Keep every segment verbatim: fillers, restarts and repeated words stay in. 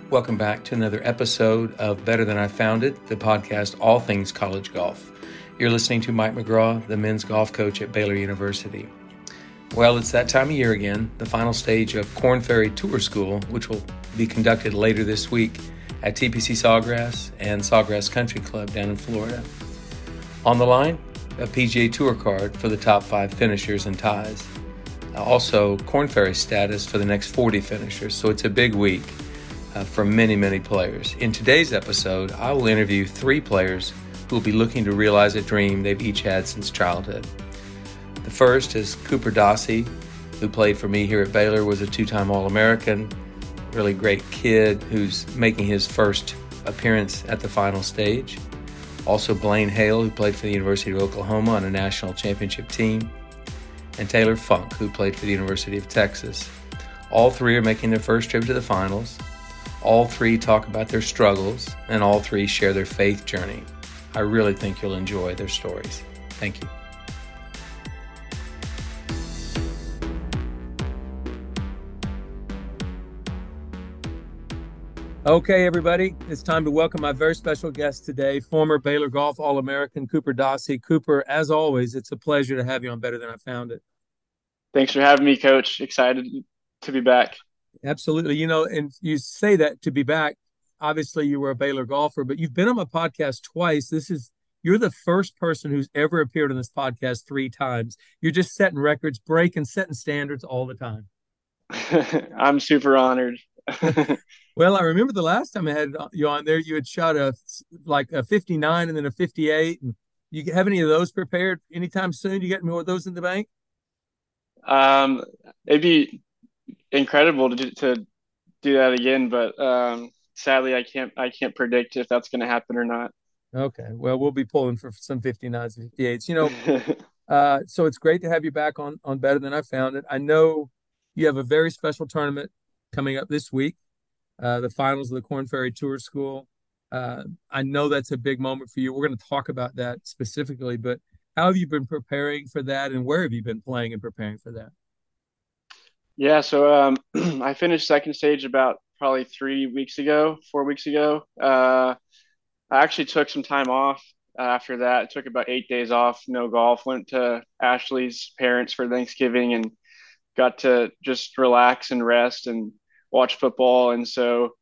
Welcome back to another episode of Better Than I Found It, the podcast all things college golf. You're listening to Mike McGraw, the men's golf coach at Baylor University. Well, it's that time of year again, the final stage of Korn Ferry Tour School, which will be conducted later this week at T P C Sawgrass and Sawgrass Country Club down in Florida. On the line, a P G A Tour card for the top five finishers and ties. Also, Korn Ferry status for the next forty finishers, so it's a big week uh, for many, many players. In today's episode, I will interview three players who will be looking to realize a dream they've each had since childhood. The first is Cooper Dossey, who played for me here at Baylor, was a two-time All-American, really great kid who's making his first appearance at the final stage. Also Blaine Hale, who played for the University of Oklahoma on a national championship team, and Taylor Funk, who played for the University of Texas. All three are making their first trip to the finals. All three talk about their struggles, and all three share their faith journey. I really think you'll enjoy their stories. Thank you. Okay, everybody, it's time to welcome my very special guest today, former Baylor Golf All-American Cooper Dossey. Cooper, as always, it's a pleasure to have you on Better Than I Found It. Thanks for having me, Coach. Excited to be back. Absolutely. You know, and you say that to be back. Obviously, you were a Baylor golfer, but you've been on my podcast twice. This is, you're the first person who's ever appeared on this podcast three times. You're just setting records, breaking, setting standards all the time. I'm super honored. Well, I remember the last time I had you on there, you had shot a like a fifty-nine and then a fifty-eight. And you have any of those prepared anytime soon? You got more of those in the bank? Um, it'd be incredible to to do that again, but um, sadly, I can't I can't predict if that's going to happen or not. Okay. Well, we'll be pulling for some fifty-nines and fifty-eights. You know, uh, so it's great to have you back on on Better Than I Found It. I know you have a very special tournament coming up this week, uh, the finals of the Korn Ferry Tour School. Uh, I know that's a big moment for you. We're going to talk about that specifically, but how have you been preparing for that, and where have you been playing and preparing for that? Yeah, so um, I finished second stage about probably three weeks ago, four weeks ago. Uh, I actually took some time off after that. I took about eight days off, no golf. Went to Ashley's parents for Thanksgiving and got to just relax and rest and watch football. And so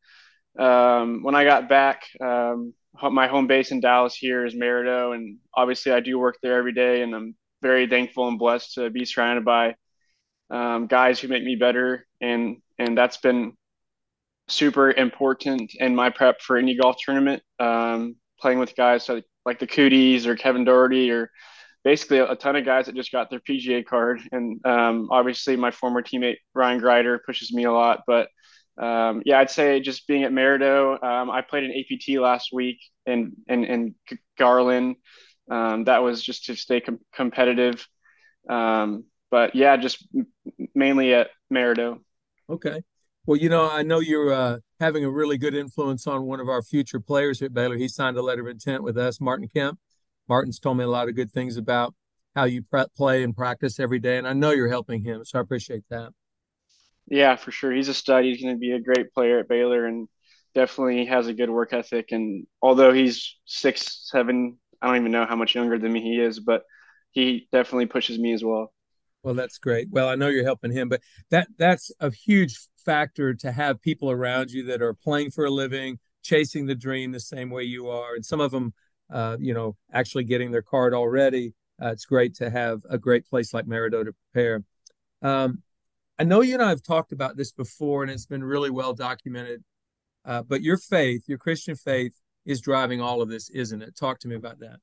um, when I got back, um, my home base in Dallas here is Maridoe, and obviously I do work there every day, and I'm very thankful and blessed to be surrounded by um, guys who make me better, and and that's been super important in my prep for any golf tournament. Um, playing with guys like, like the Cooties or Kevin Doherty or basically a, a ton of guys that just got their P G A card. And um, obviously, my former teammate Ryan Grider pushes me a lot. But um, yeah, I'd say just being at Maridoe, um, I played an A P T last week in in, in Garland. Um, that was just to stay com- competitive. Um, but yeah, just mainly at Maridoe. Okay. Well, you know, I know you're uh, having a really good influence on one of our future players here at Baylor. He signed a letter of intent with us, Martin Kemp. Martin's told me a lot of good things about how you pre- play and practice every day, and I know you're helping him, so I appreciate that. Yeah, for sure. He's a stud. He's going to be a great player at Baylor and definitely has a good work ethic. And although he's six, seven, I don't even know how much younger than me he is, but he definitely pushes me as well. Well, that's great. Well, I know you're helping him, but that that's a huge factor to have people around you that are playing for a living, chasing the dream the same way you are, and some of them, uh, you know, actually getting their card already. Uh, it's great to have a great place like Maridoe to prepare. Um, I know you and I have talked about this before, and it's been really well documented. Uh, but your faith, your Christian faith, is driving all of this, isn't it? Talk to me about that.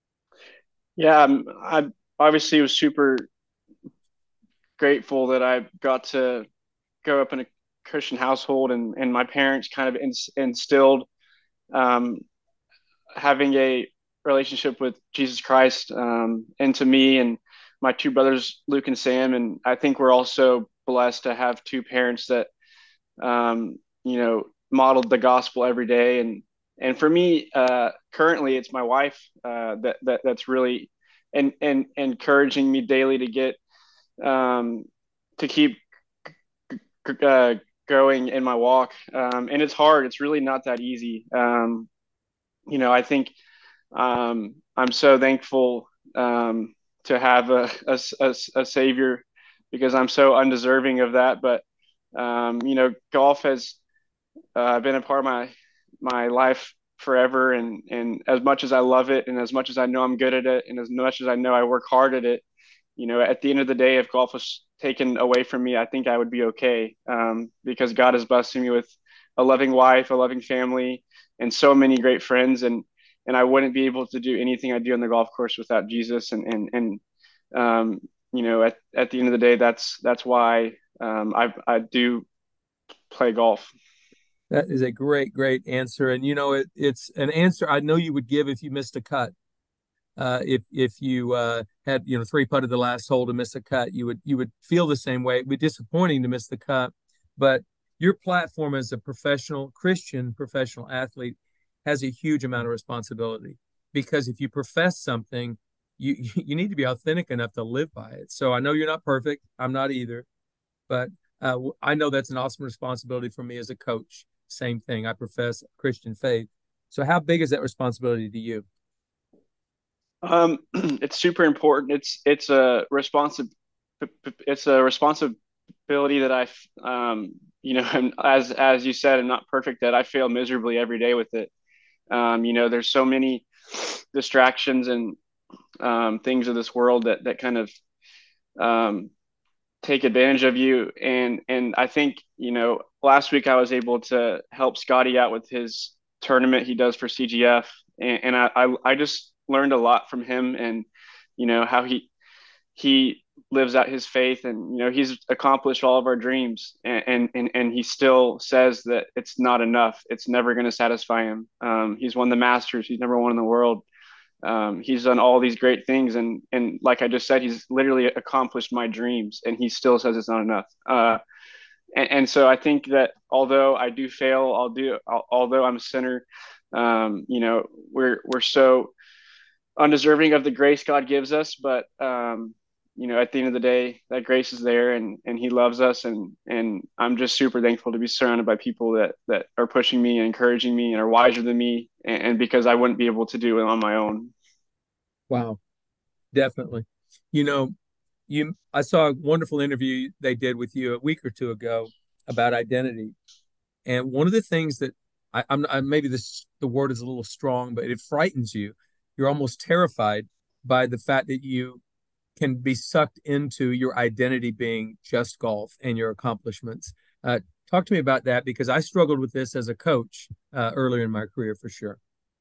Yeah, I'm, I obviously was super grateful that I got to grow up in a Christian household and, and my parents kind of ins- instilled um, having a relationship with Jesus Christ um, into me and my two brothers, Luke and Sam. And I think we're also blessed to have two parents that, um, you know, modeled the gospel every day. And, and for me, uh, currently it's my wife uh, that, that that's really and, and encouraging me daily to get, um, to keep uh, growing in my walk. Um, and it's hard. It's really not that easy. Um, you know, I think um, I'm so thankful um, to have a, a, a, a savior because I'm so undeserving of that. But um, you know, golf has uh, been a part of my my life forever, and and as much as I love it, and as much as I know I'm good at it, and as much as I know I work hard at it, you know, at the end of the day, if golf was taken away from me, I think I would be okay um, because God has blessed me with a loving wife, a loving family, and so many great friends, and and I wouldn't be able to do anything I do on the golf course without Jesus, and and and um, you know, at at the end of the day, that's that's why um, I I do play golf. That is a great, great answer. And you know, it, it's an answer I know you would give if you missed a cut. Uh, if if you uh, had you know three putted the last hole to miss a cut, you would you would feel the same way. It'd be disappointing to miss the cut, but your platform as a professional Christian professional athlete has a huge amount of responsibility because if you profess something, you you need to be authentic enough to live by it. So I know you're not perfect. I'm not either, but uh, I know that's an awesome responsibility for me as a coach. Same thing. I profess Christian faith. So how big is that responsibility to you? Um, it's super important. It's it's a responsi it's a responsibility that I, um, you know, and as as you said, I'm not perfect at. I fail miserably every day with it. Um, you know, there's so many distractions and um, things of this world that that kind of um, take advantage of you. And and I think you know, last week I was able to help Scotty out with his tournament he does for C G F, and, and I, I I just learned a lot from him, and you know how he he lives out his faith, and you know he's accomplished all of our dreams, and and and he still says that it's not enough. It's never going to satisfy him. Um, he's won the Masters. He's number one in the world. Um, he's done all these great things, and and like I just said, he's literally accomplished my dreams, and he still says it's not enough. Uh, and, and so I think that although I do fail, I'll do although I'm a sinner. Um, you know, we're we're so undeserving of the grace God gives us, but um, you know, at the end of the day, that grace is there, and and He loves us, and and I'm just super thankful to be surrounded by people that that are pushing me and encouraging me and are wiser than me, and, and because I wouldn't be able to do it on my own. Wow, definitely. You know, you I saw a wonderful interview they did with you a week or two ago about identity. And one of the things that I, I'm I, maybe this the word is a little strong, but it frightens you. You're almost terrified by the fact that you can be sucked into your identity being just golf and your accomplishments. Uh, talk to me about that because I struggled with this as a coach uh, earlier in my career for sure.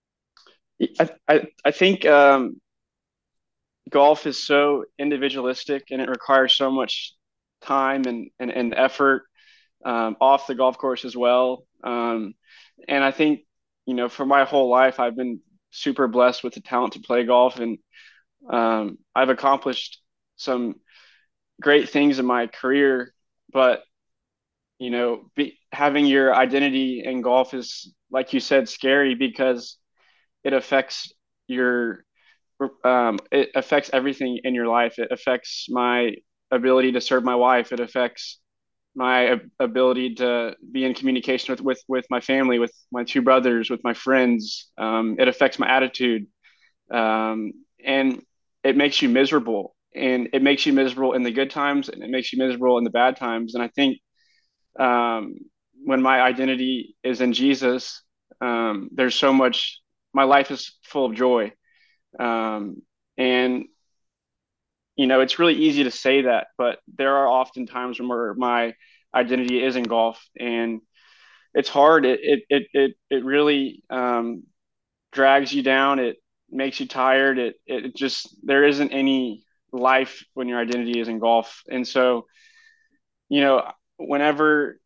I I, I think um, golf is so individualistic, and it requires so much time and and, and effort um, off the golf course as well. Um, and I think, you know, for my whole life, I've been super blessed with the talent to play golf, and um, I've accomplished some great things in my career. But you know, be, having your identity in golf is, like you said, scary because it affects your um, it affects everything in your life. It affects my ability to serve my wife. It affects my ability to be in communication with with with my family, with my two brothers, with my friends. Um, it affects my attitude, um, and it makes you miserable. And it makes you miserable in the good times, and it makes you miserable in the bad times. And I think um, when my identity is in Jesus, um, there's so much. My life is full of joy, um, and you know, it's really easy to say that, but there are often times where my identity is in golf, and it's hard. It it it it, it really um, drags you down. It makes you tired. It it just there isn't any life when your identity is in golf, and so you know, whenever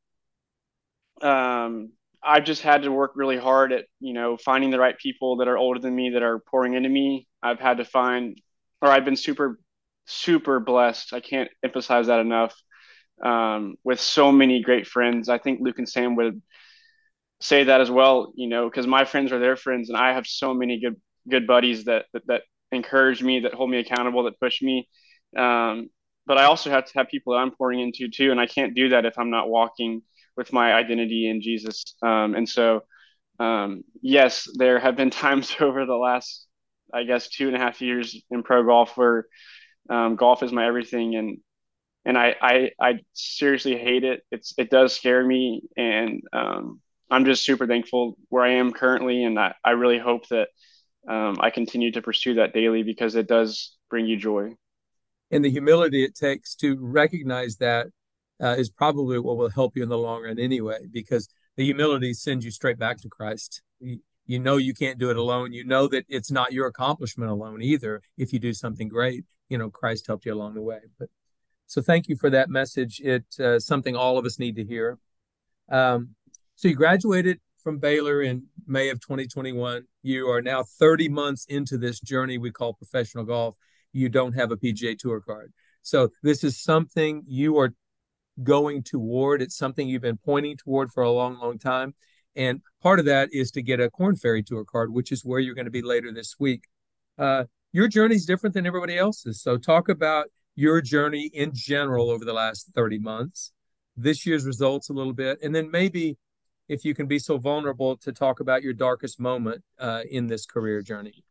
um, I've just had to work really hard at you know finding the right people that are older than me that are pouring into me. I've had to find, or I've been super super blessed. I can't emphasize that enough. Um, with so many great friends, I think Luke and Sam would say that as well. You know, because my friends are their friends, and I have so many good good buddies that that, that encourage me, that hold me accountable, that push me. Um, but I also have to have people that I'm pouring into too, and I can't do that if I'm not walking with my identity in Jesus. Um, and so, um, yes, there have been times over the last, I guess, two and a half years in pro golf where um, golf is my everything, and and I, I I seriously hate it. It's it does scare me, and um, I'm just super thankful where I am currently, and I, I really hope that um, I continue to pursue that daily because it does bring you joy. And the humility it takes to recognize that uh, is probably what will help you in the long run anyway, because the humility sends you straight back to Christ. You, you know you can't do it alone. You know that it's not your accomplishment alone either. If you do something great, you know Christ helped you along the way. But so thank you for that message. It's uh, something all of us need to hear. Um, so you graduated from Baylor in May of twenty twenty-one. You are now thirty months into this journey we call professional golf. You don't have a P G A Tour card. So this is something you are going toward. It's something you've been pointing toward for a long, long time. And part of that is to get a Korn Ferry Tour card, which is where you're going to be later this week. Uh, your journey is different than everybody else's. So talk about your journey in general over the last thirty months, this year's results a little bit, and then maybe if you can be so vulnerable to talk about your darkest moment uh, in this career journey.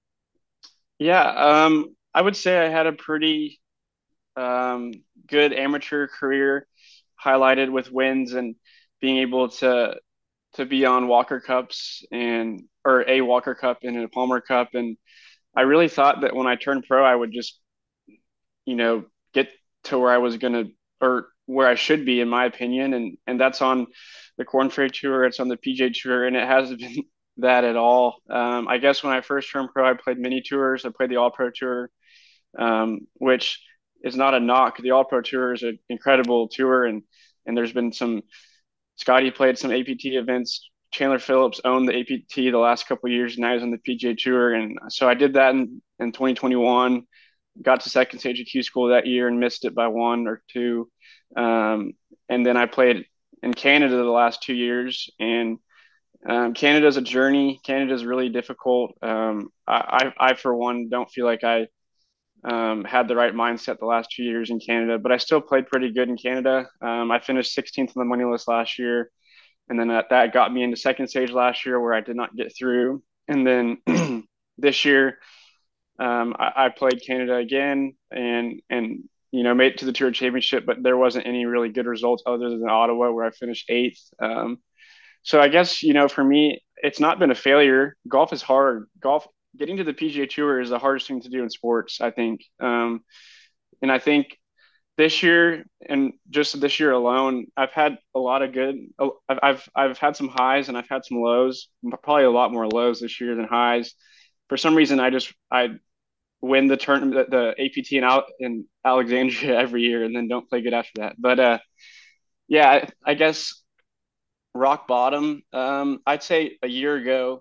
Yeah, um, I would say I had a pretty um, good amateur career, highlighted with wins and being able to to be on Walker Cups and or a Walker Cup and a Palmer Cup. And I really thought that when I turned pro, I would just, you know, get to where I was gonna or where I should be, in my opinion. And and that's on the Korn Ferry Tour, it's on the P G A Tour, and it hasn't been that at all. Um, I guess when I first turned pro, I played mini tours. I played the All Pro Tour, um, which is not a knock. The All Pro Tour is an incredible tour, and and there's been some. Scotty played some A P T events. Chandler Phillips owned the A P T the last couple of years, and now he's on the P G A Tour. And so I did that in, in twenty twenty-one. Got to second stage of Q School that year and missed it by one or two. Um, and then I played in Canada the last two years, and um, Canada's a journey. Canada's really difficult. Um, I, I, I, for one, don't feel like I um, had the right mindset the last two years in Canada, but I still played pretty good in Canada. Um, I finished sixteenth on the money list last year, and then that, that got me into second stage last year where I did not get through. And then this year, um, I, I played Canada again and and you know made it to the Tour Championship, but there wasn't any really good results other than Ottawa where I finished eighth. Um, so I guess you know for me, it's not been a failure. Golf is hard. Golf getting to the P G A Tour is the hardest thing to do in sports, I think. Um, and I think this year and just this year alone, I've had a lot of good. I've I've I've had some highs and I've had some lows. Probably a lot more lows this year than highs. For some reason, I just I win the turn the, the A P T in out in Alexandria every year and then don't play good after that. But uh, yeah, I, I guess rock bottom. Um, I'd say a year ago,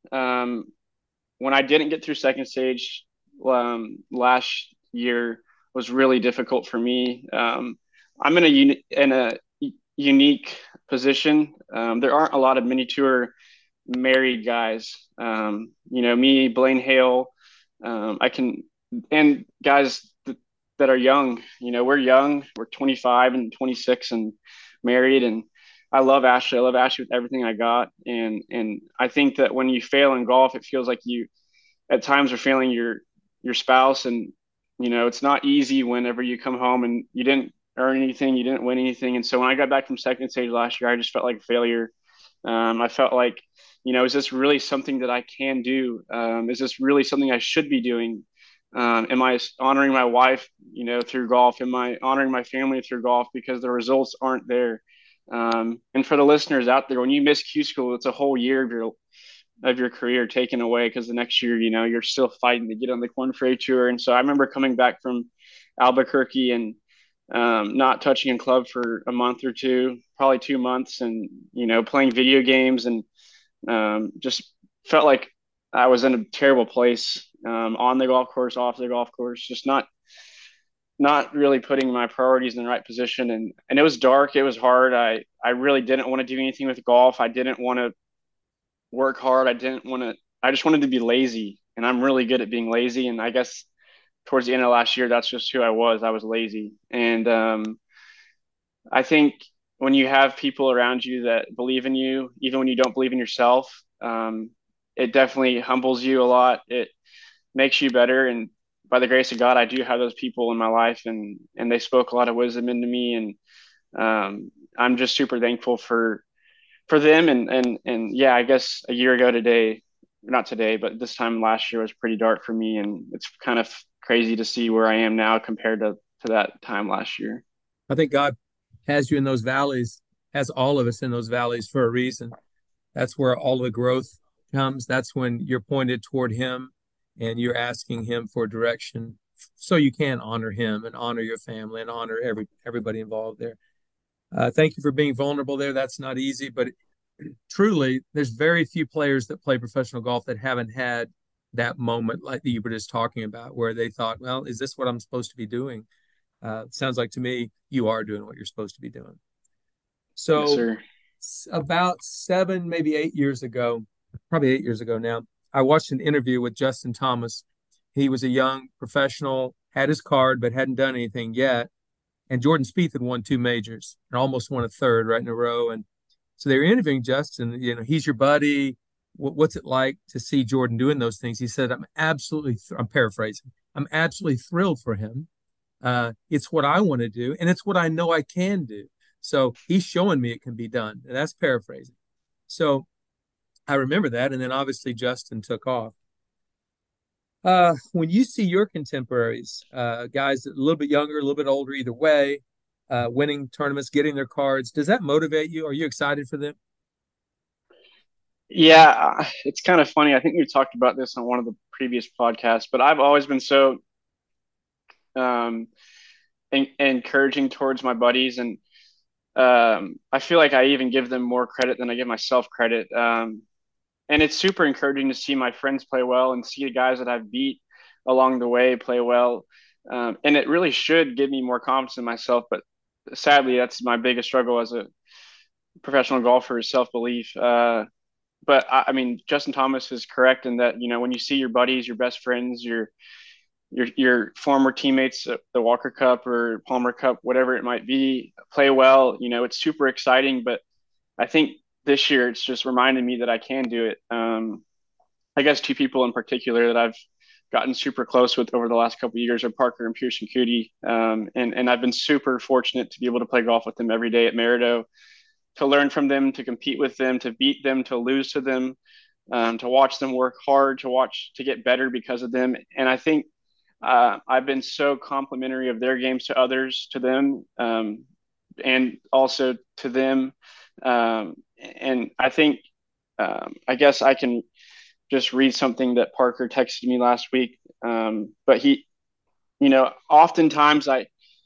um, when I didn't get through second stage um, last year was really difficult for me. Um, I'm in a uni- in a unique position. Um, there aren't a lot of mini tour married guys. Um, you know, me, Blaine Hale, um, I can, and guys th- that are young. You know, we're young. We're twenty-five and twenty-six and married, and I love Ashley. I love Ashley with everything I got, and and I think that when you fail in golf, it feels like you at times are failing your your spouse, and you know it's not easy whenever you come home and you didn't earn anything, you didn't win anything. And so when I got back from second stage last year, I just felt like a failure. Um, I felt like, you know, is this really something that I can do? Um, is this really something I should be doing? Um, am I honoring my wife, you know, through golf? Am I honoring my family through golf? Because the results aren't there. Um, and for the listeners out there, when you miss Q School, it's a whole year of your of your career taken away because the next year, you know, you're still fighting to get on the Korn Ferry Tour. And so I remember coming back from Albuquerque and um, not touching a club for a month or two, probably two months, and you know, playing video games and um, just felt like I was in a terrible place um, on the golf course, off the golf course, just not not really putting my priorities in the right position. And and it was dark, it was hard. I I really didn't want to do anything with golf. I didn't want to work hard. I didn't want to, I just wanted to be lazy. And I'm really good at being lazy. And I guess towards the end of last year, that's just who I was. I was lazy. And um, I think when you have people around you that believe in you, even when you don't believe in yourself, um, it definitely humbles you a lot. It makes you better. And by the grace of God, I do have those people in my life, and and they spoke a lot of wisdom into me, and um, I'm just super thankful for for them. And and and yeah, I guess a year ago today, not today, but this time last year was pretty dark for me, and it's kind of crazy to see where I am now compared to to that time last year. I think God has you in those valleys, has all of us in those valleys for a reason. That's where all the growth comes. That's when you're pointed toward Him and you're asking Him for direction so you can honor Him and honor your family and honor every everybody involved there. Uh, thank you for being vulnerable there. That's not easy, but truly, there's very few players that play professional golf that haven't had that moment like that you were just talking about, where they thought, well, is this what I'm supposed to be doing? Uh, sounds like to me you are doing what you're supposed to be doing. Yes, So, sir. about seven, maybe eight years ago, probably eight years ago now, I watched an interview with Justin Thomas. He was a young professional, had his card, but hadn't done anything yet. And Jordan Spieth had won two majors and almost won a third right in a row. And so they were interviewing Justin. You know, he's your buddy. What's it like to see Jordan doing those things? He said, "I'm absolutely. Th- I'm paraphrasing. I'm absolutely thrilled for him. Uh, it's what I want to do, and it's what I know I can do. So he's showing me it can be done." And that's paraphrasing. So I remember that, and then obviously Justin took off. Uh, when you see your contemporaries, uh, guys a little bit younger, a little bit older, either way, uh, winning tournaments, getting their cards, does that motivate you? Are you excited for them? Yeah, it's kind of funny. I think we talked about this on one of the previous podcasts, but I've always been so um, en- encouraging towards my buddies, and um, I feel like I even give them more credit than I give myself credit. Um, and it's super encouraging to see my friends play well and see the guys that I've beat along the way play well. Um, and it really should give me more confidence in myself. But sadly, that's my biggest struggle as a professional golfer is self belief. Uh, but I, I mean, Justin Thomas is correct in that, you know, when you see your buddies, your best friends, your your your former teammates at the Walker Cup or Palmer Cup, whatever it might be, play well, you know, it's super exciting. But I think this year it's just reminded me that I can do it. Um, I guess two people in particular that I've gotten super close with over the last couple of years are Parker and Pearson Coody. Um, and, and I've been super fortunate to be able to play golf with them every day at Merido, to learn from them, to compete with them, to beat them, to lose to them, um, to watch them work hard, to watch to get better because of them. And I think uh, I've been so complimentary of their games to others, to them, um, and also to them. Um, and I think, um, I guess I can just read something that Parker texted me last week. Um, but he, you know, oftentimes I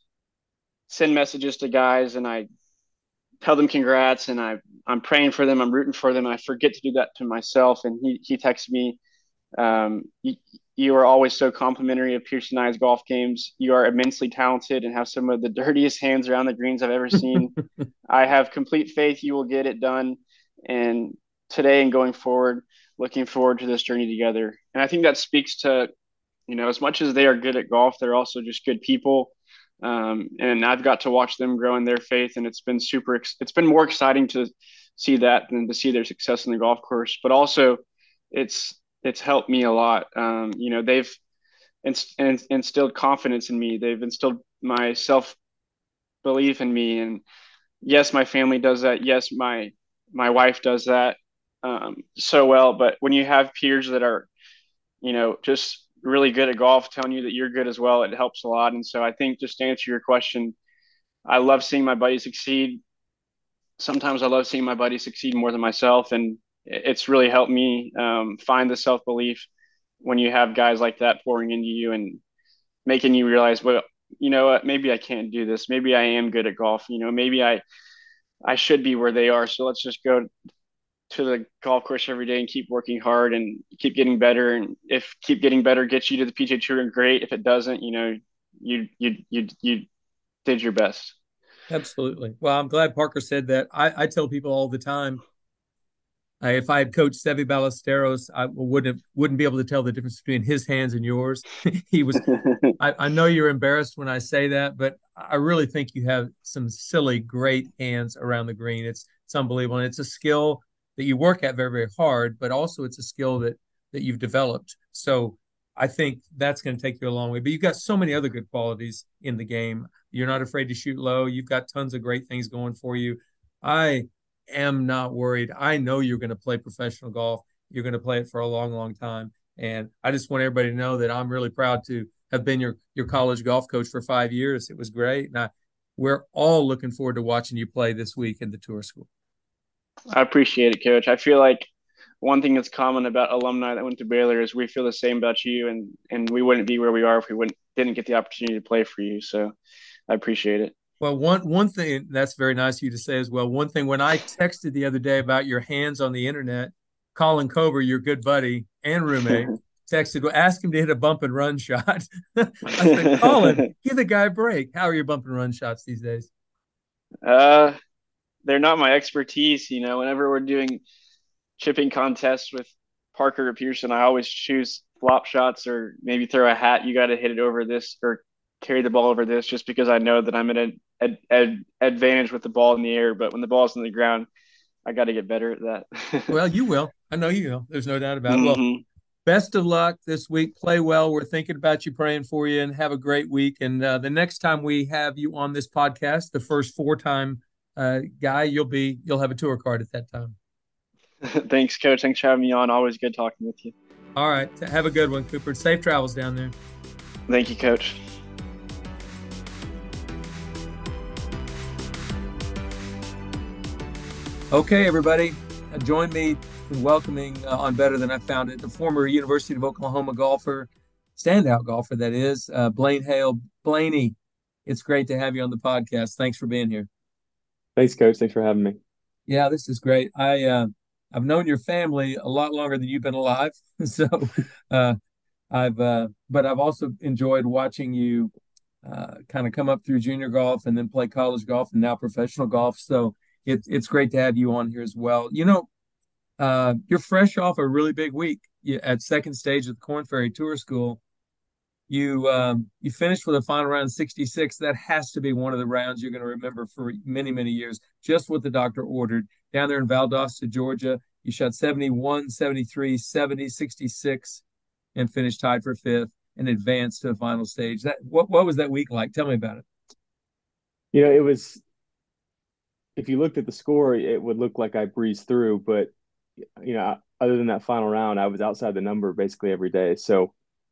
send messages to guys and I tell them congrats and I I'm praying for them, I'm rooting for them, and I forget to do that to myself. And he he texted me, um, you, you are always so complimentary of Pearson and I's golf games. You are immensely talented and have some of the dirtiest hands around the greens I've ever seen. I have complete faith you will get it done. And today and going forward, looking forward to this journey together. And I think that speaks to, you know, as much as they are good at golf, they're also just good people. Um, and I've got to watch them grow in their faith, and it's been super. It's been more exciting to see that than to see their success in the golf course. But also, it's it's helped me a lot. Um, you know, they've inst- instilled confidence in me. They've instilled my self belief in me, and yes, my family does that. Yes, my my wife does that um, so well. But when you have peers that are, you know, just really good at golf, telling you that you're good as well, it helps a lot. And so I think, just to answer your question, I love seeing my buddies succeed. Sometimes I love seeing my buddies succeed more than myself, and it's really helped me um, find the self belief when you have guys like that pouring into you and making you realize, well, you know what, maybe I can't do this. Maybe I am good at golf. You know, maybe I I should be where they are. So let's just go to the golf course every day and keep working hard and keep getting better. And if keep getting better gets you to the P G A Tour, great. If it doesn't, you know, you you you you did your best. Absolutely. Well, I'm glad Parker said that. I, I tell people all the time, Uh, if I had coached Seve Ballesteros, I wouldn't have, wouldn't be able to tell the difference between his hands and yours. He was. I, I know you're embarrassed when I say that, but I really think you have some silly, great hands around the green. It's it's unbelievable, and it's a skill that you work at very, very hard, but also it's a skill that that you've developed. So I think that's going to take you a long way. But you've got so many other good qualities in the game. You're not afraid to shoot low. You've got tons of great things going for you. I am not worried. I know you're going to play professional golf. You're going to play it for a long, long time. And I just want everybody to know that I'm really proud to have been your your college golf coach for five years. It was great. And I, we're all looking forward to watching you play this week in the tour school. I appreciate it, Coach. I feel like one thing that's common about alumni that went to Baylor is we feel the same about you, and and we wouldn't be where we are if we wouldn't didn't get the opportunity to play for you. So I appreciate it. Well, one one thing that's very nice of you to say as well. One thing when I texted the other day about your hands on the internet, Colin Cober, your good buddy and roommate, texted, well, ask him to hit a bump and run shot. I said, Colin, give the guy a break. How are your bump and run shots these days? Uh, they're not my expertise. You know, whenever we're doing chipping contests with Parker or Pearson, I always choose flop shots or maybe throw a hat. You got to hit it over this or carry the ball over this, just because I know that I'm at an ad, ad, advantage with the ball in the air. But when the ball's in the ground, I got to get better at that. Well, you will. I know you will. There's no doubt about it. Mm-hmm. Well, best of luck this week. Play well. We're thinking about you, praying for you, and have a great week. And uh, the next time we have you on this podcast, the first four-time uh, guy, you'll be you'll have a tour card at that time. Thanks, Coach. Thanks for having me on. Always good talking with you. All right. Have a good one, Cooper. Safe travels down there. Thank you, Coach. Okay, everybody. Uh, join me in welcoming uh, on Better Than I Found It, the former University of Oklahoma golfer, standout golfer, that is, uh, Blaine Hale. Blaney, it's great to have you on the podcast. Thanks for being here. Thanks, Coach. Thanks for having me. Yeah, this is great. I uh, I've known your family a lot longer than you've been alive, so uh, I've uh, but I've also enjoyed watching you uh, kind of come up through junior golf and then play college golf and now professional golf. So it's it's great to have you on here as well. You know, uh, you're fresh off a really big week you, at second stage of the Korn Ferry Tour School. You um, you finished with a final round sixty-six. That has to be one of the rounds you're going to remember for many, many years. Just what the doctor ordered. Down there in Valdosta, Georgia, you shot seventy-one, seventy-three, seventy, sixty-six, and finished tied for fifth and advanced to the final stage. That what what was that week like? Tell me about it. You know, it was, if you looked at the score, it would look like I breezed through, but, you know, other than that final round, I was outside the number basically every day. So,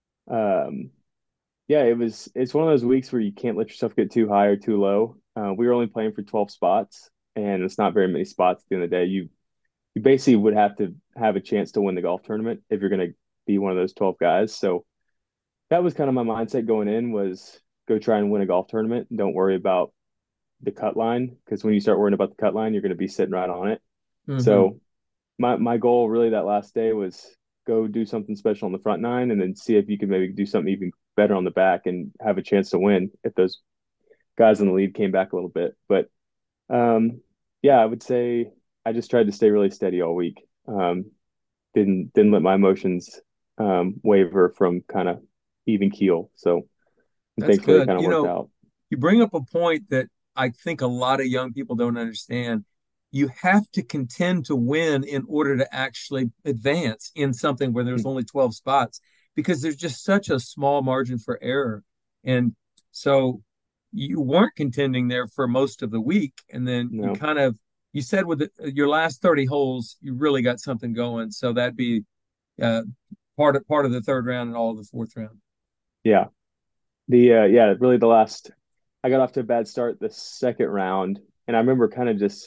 um, yeah, it was, it's one of those weeks where you can't let yourself get too high or too low. Uh, we were only playing for twelve spots, and it's not very many spots at the end of the day. You, you basically would have to have a chance to win the golf tournament if you're going to be one of those twelve guys. So that was kind of my mindset going in, was go try and win a golf tournament. Don't worry about the cut line, because when you start worrying about the cut line, you're going to be sitting right on it. Mm-hmm. So my, my goal really that last day was go do something special on the front nine and then see if you could maybe do something even better on the back and have a chance to win if those guys in the lead came back a little bit. But um, yeah, I would say I just tried to stay really steady all week. Um, didn't didn't let my emotions um, waver from kind of even keel. So thankfully it kind of worked out. You bring up a point that I think a lot of young people don't understand. You have to contend to win in order to actually advance in something where there's only twelve spots, because there's just such a small margin for error. And so you weren't contending there for most of the week. And then no. you kind of, you said with the, your last thirty holes, you really got something going. So that'd be uh, part of, part of the third round and all of the fourth round. Yeah. The, uh, yeah, really the last, I got off to a bad start the second round. And I remember kind of just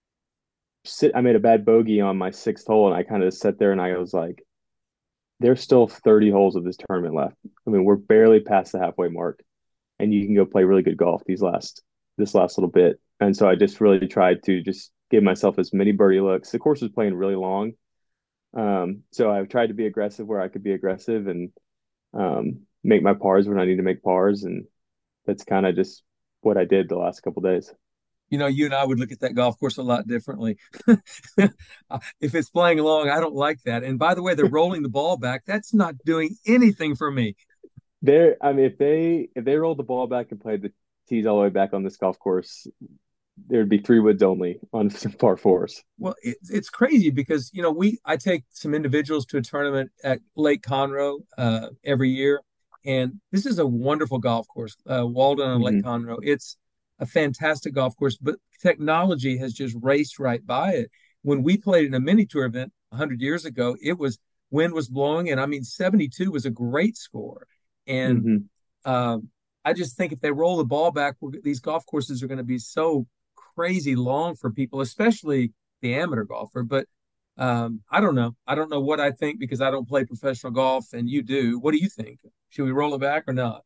sit, I made a bad bogey on my sixth hole, and I kind of sat there and I was like, there's still thirty holes of this tournament left. I mean, we're barely past the halfway mark, and you can go play really good golf these last, this last little bit. And so I just really tried to just give myself as many birdie looks. The course was playing really long. Um, so I tried to be aggressive where I could be aggressive and um, make my pars when I need to make pars. And that's kind of just what I did the last couple of days. You know, you and I would look at that golf course a lot differently. If it's playing along, I don't like that. And by the way, they're rolling the ball back. That's not doing anything for me. There, I mean, if they if they rolled the ball back and played the tees all the way back on this golf course, there'd be three woods only on some par fours. Well, it, it's crazy because, you know, we I take some individuals to a tournament at Lake Conroe uh, every year, and this is a wonderful golf course, uh, Walden on Lake Hmm. Conroe. It's a fantastic golf course, but technology has just raced right by it. When we played in a mini tour event one hundred years ago, it was wind was blowing, and I mean, seventy-two was a great score. And Hmm. um, I just think if they roll the ball back, these golf courses are going to be so crazy long for people, especially the amateur golfer. But um, I don't know. I don't know what I think because I don't play professional golf, and you do. What do you think? Should we roll it back or not?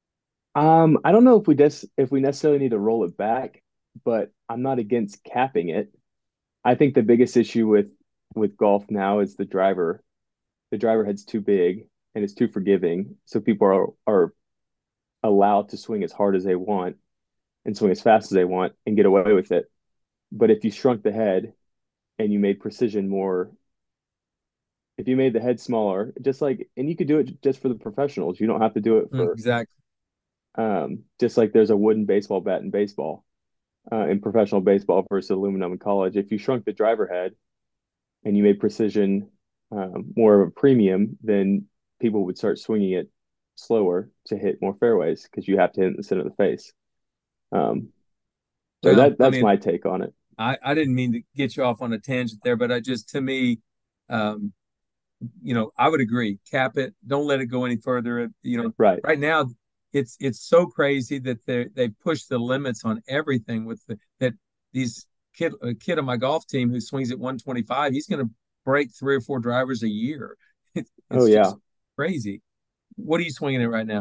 Um, I don't know if we just if we necessarily need to roll it back, but I'm not against capping it. I think the biggest issue with with golf now is the driver. The driver head's too big and it's too forgiving, so people are are allowed to swing as hard as they want and swing as fast as they want and get away with it. But if you shrunk the head and you made precision more, if you made the head smaller, just like, and you could do it just for the professionals. You don't have to do it Mm, for, exactly. um, just like there's a wooden baseball bat in baseball, uh, in professional baseball versus aluminum in college. If you shrunk the driver head and you made precision, um, more of a premium, then people would start swinging it slower to hit more fairways because you have to hit in the center of the face. Um, so Well, that I that's mean, my take on it. I, I didn't mean to get you off on a tangent there, but I just to me, um, you know, I would agree. Cap it. Don't let it go any further. You know, Right. right now it's it's so crazy that they they push the limits on everything with the that these kid a kid on my golf team who swings at one twenty-five, he's going to break three or four drivers a year. It, Oh it's yeah. just crazy. What are you swinging at right now?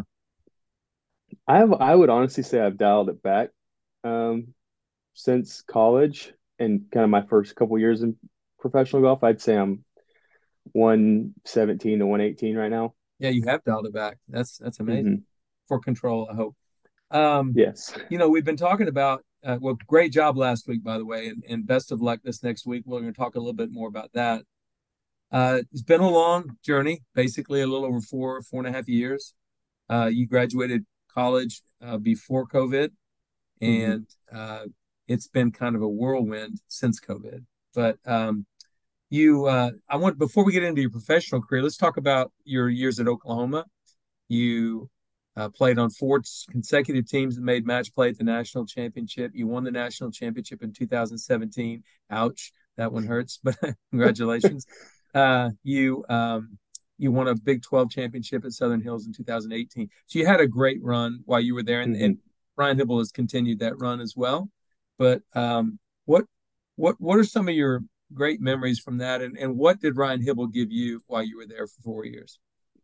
I have I would honestly say I've dialed it back um since college and kind of my first couple years in professional golf. I'd say I'm one seventeen to one eighteen right now. Yeah, you have dialed it back. That's that's amazing Hmm. for control, I hope. Um, Yes. you know, we've been talking about, uh, well, great job last week, by the way, and, and best of luck this next week. We're going to talk a little bit more about that. Uh, it's been a long journey, basically a little over four, four and a half years. Uh, you graduated college uh, before COVID, Hmm. and uh, it's been kind of a whirlwind since COVID. But um, you, uh, I want, before we get into your professional career, let's talk about your years at Oklahoma. You uh, played on four consecutive teams that made match play at the national championship. You won the national championship in two thousand seventeen. Ouch, that one hurts, but congratulations. Uh, you um, you won a Big twelve championship at Southern Hills in two thousand eighteen. So you had a great run while you were there, and, and Hmm. Ryan Hibble has continued that run as well. But um, what what what are some of your great memories from that, and, and what did Ryan Hibble give you while you were there for four years?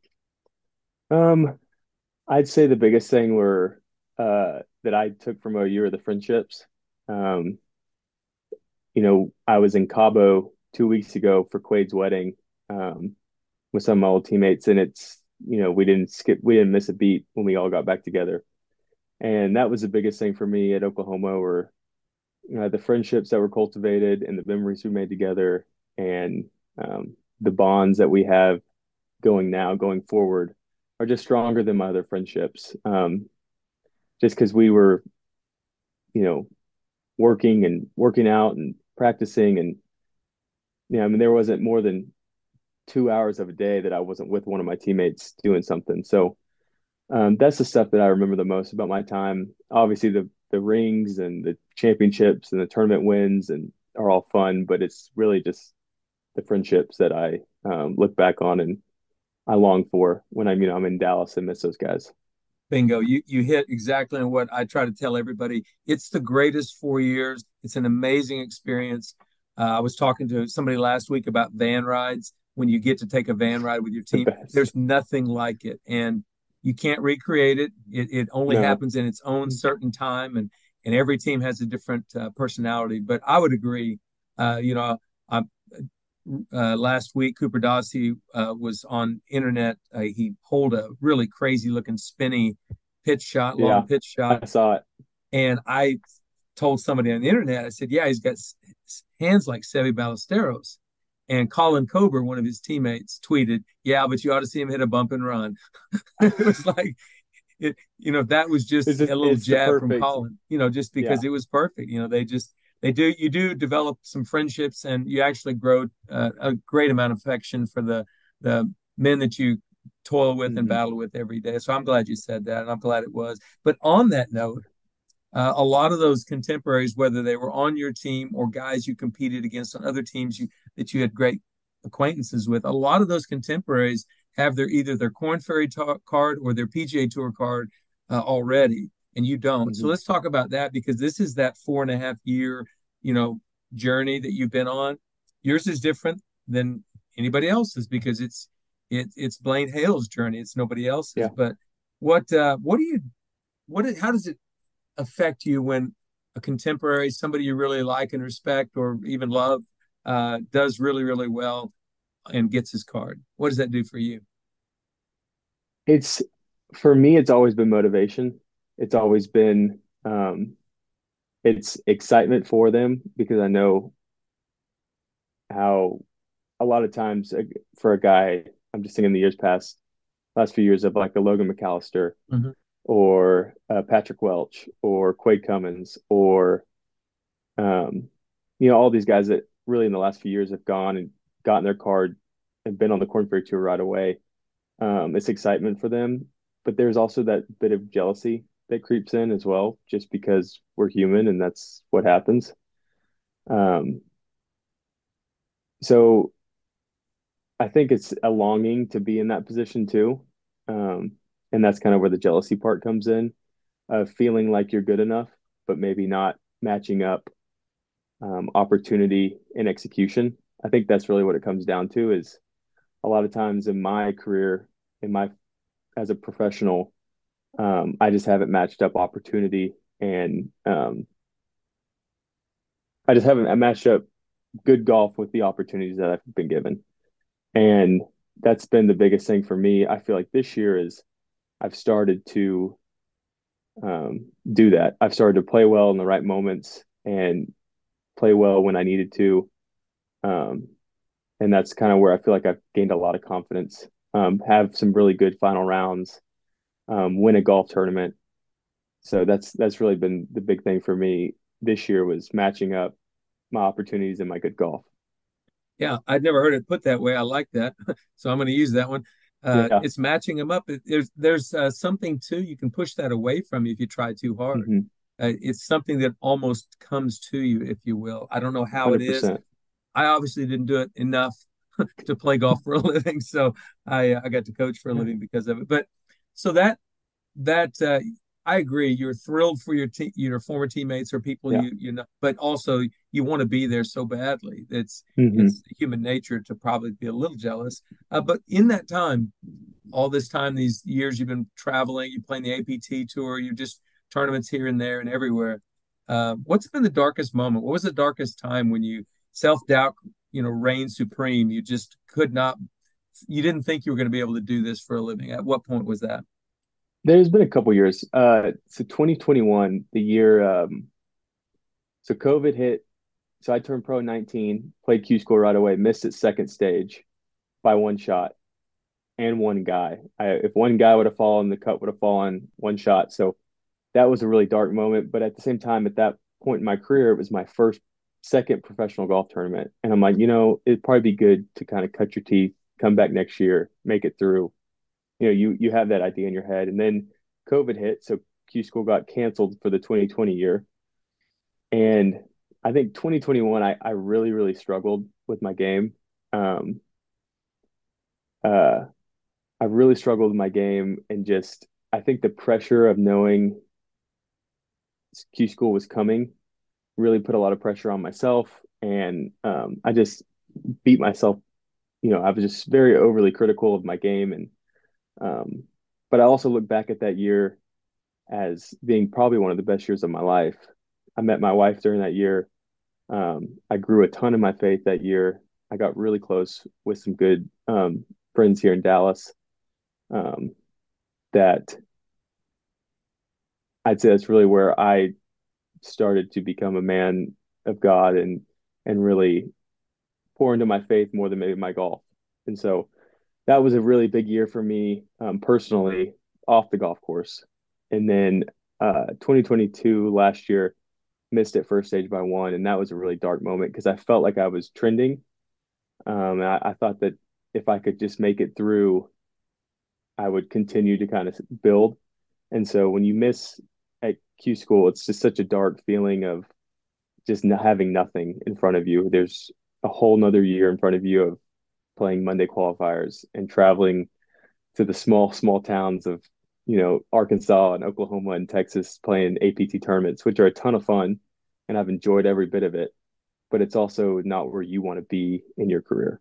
Um, I'd say the biggest thing were uh that I took from O U are the friendships. Um, you know, I was in Cabo two weeks ago for Quade's wedding, um, with some of my old teammates, and it's, you know, we didn't skip, we didn't miss a beat when we all got back together. And that was the biggest thing for me at Oklahoma were, uh, the friendships that were cultivated and the memories we made together, and um, the bonds that we have going now, going forward, are just stronger than my other friendships. Um, just because we were, you know, working and working out and practicing, and yeah, I mean, there wasn't more than two hours of a day that I wasn't with one of my teammates doing something. So um, that's the stuff that I remember the most about my time. Obviously, the the rings and the championships and the tournament wins and are all fun, but it's really just the friendships that I, um, look back on and I long for when I'm, you know, I'm in Dallas and miss those guys. Bingo. You you hit exactly on what I try to tell everybody. It's the greatest four years. It's an amazing experience. Uh, I was talking to somebody last week about van rides. When you get to take a van ride with your The team, best. there's nothing like it, and you can't recreate it. It, it only No. happens in its own certain time, and and every team has a different uh, personality. But I would agree. Uh, you know, I, uh, last week, Cooper Dossie uh, was on internet. Uh, he pulled a really crazy looking spinny pitch shot, long Yeah, pitch shot, I saw it. and I told somebody on the internet, I said, yeah, he's got hands like Seve Ballesteros. And Colin Cobra, one of his teammates, tweeted, yeah, but you ought to see him hit a bump and run. It was like, it, you know, that was just It's a just, little it's the jab from perfect. Colin, you know, just because Yeah. it was perfect. You know, they just, they do, you do develop some friendships, and you actually grow uh, a great amount of affection for the, the men that you toil with and Mm-hmm. battle with every day. So I'm glad you said that, and I'm glad it was. But on that note, uh, a lot of those contemporaries, whether they were on your team or guys you competed against on other teams you that you had great acquaintances with, a lot of those contemporaries have their either their Corn Ferry ta- card or their P G A Tour card uh, already, and you don't. So Mm-hmm. let's talk about that, because this is that four and a half year, you know, journey that you've been on. Yours is different than anybody else's because it's it, it's Blaine Hale's journey. It's nobody else's. Yeah. But what uh, what do you what how does it affect you when a contemporary, somebody you really like and respect or even love, uh, does really, really well and gets his card? What does that do for you? It's for me, it's always been motivation. It's always been um, it's excitement for them because I know how a lot of times uh, for a guy, I'm just thinking the years past, last few years of like a Logan McAllister Mm-hmm. or uh, Patrick Welch or Quade Cummins or um, you know all these guys that really in the last few years have gone and gotten their card and been on the Corn Ferry Tour right away. Um, it's excitement for them, but there's also that bit of jealousy that creeps in as well, just because we're human and that's what happens. Um, so I think it's a longing to be in that position too. Um, and that's kind of where the jealousy part comes in, of feeling like you're good enough, but maybe not matching up um, opportunity and execution. I think that's really what it comes down to is a lot of times in my career, in my as a professional, um, I just haven't matched up opportunity and um, I just haven't matched up good golf with the opportunities that I've been given. And that's been the biggest thing for me. I feel like this year is I've started to um, do that. I've started to play well in the right moments and play well when I needed to. Um, and that's kind of where I feel like I've gained a lot of confidence. Um, have some really good final rounds, um, win a golf tournament. So that's that's really been the big thing for me this year was matching up my opportunities and my good golf. Yeah, I'd never heard it put that way. I like that. So I'm going to use that one. Uh, Yeah. it's matching them up. It, there's there's uh, something too. You can push that away from you if you try too hard. Mm-hmm. Uh, it's something that almost comes to you, if you will. I don't know how it is. one hundred percent. I obviously didn't do it enough to play golf for a living, so I I got to coach for a Yeah. living because of it. But so that that uh, I agree. You're thrilled for your te- your former teammates or people Yeah. you you know, but also you want to be there so badly. It's Mm-hmm. it's human nature to probably be a little jealous. Uh, but in that time, all this time, these years you've been traveling, you playing the A P T tour, you just tournaments here and there and everywhere. Uh, what's been the darkest moment? What was the darkest time when you self doubt, you know, reigned supreme? You just could not, you didn't think you were going to be able to do this for a living. At what point was that? There's been a couple years. Uh, so twenty twenty-one, the year, um, so COVID hit. So I turned pro in nineteen, played Q school right away, missed its second stage by one shot and one guy. I, if one guy would have fallen, the cut would have fallen one shot. So that was a really dark moment. But at the same time, at that point in my career, it was my first, second professional golf tournament. And I'm like, you know, it'd probably be good to kind of cut your teeth, come back next year, make it through. You know, you you have that idea in your head. And then COVID hit. So Q school got canceled for the twenty twenty year. And I think twenty twenty-one, I, I really, really struggled with my game. Um, uh, I really struggled with my game and just, I think the pressure of knowing Q school was coming really put a lot of pressure on myself. And um, I just beat myself. You know, I was just very overly critical of my game. And, um, but I also look back at that year as being probably one of the best years of my life. I met my wife during that year. Um, I grew a ton in my faith that year. I got really close with some good um, friends here in Dallas. Um, that I'd say that's really where I started to become a man of God and and really pour into my faith more than maybe my golf. And so that was a really big year for me um, personally off the golf course. And then uh, twenty twenty-two last year missed at first stage by one, and that was a really dark moment because I felt like I was trending. Um, and I, I thought that if I could just make it through, I would continue to kind of build. And so when you miss at Q school, it's just such a dark feeling of just not having nothing in front of you. There's a whole nother year in front of you of playing Monday qualifiers and traveling to the small, small towns of, you know, Arkansas and Oklahoma and Texas playing A P T tournaments, which are a ton of fun. And I've enjoyed every bit of it, but it's also not where you want to be in your career.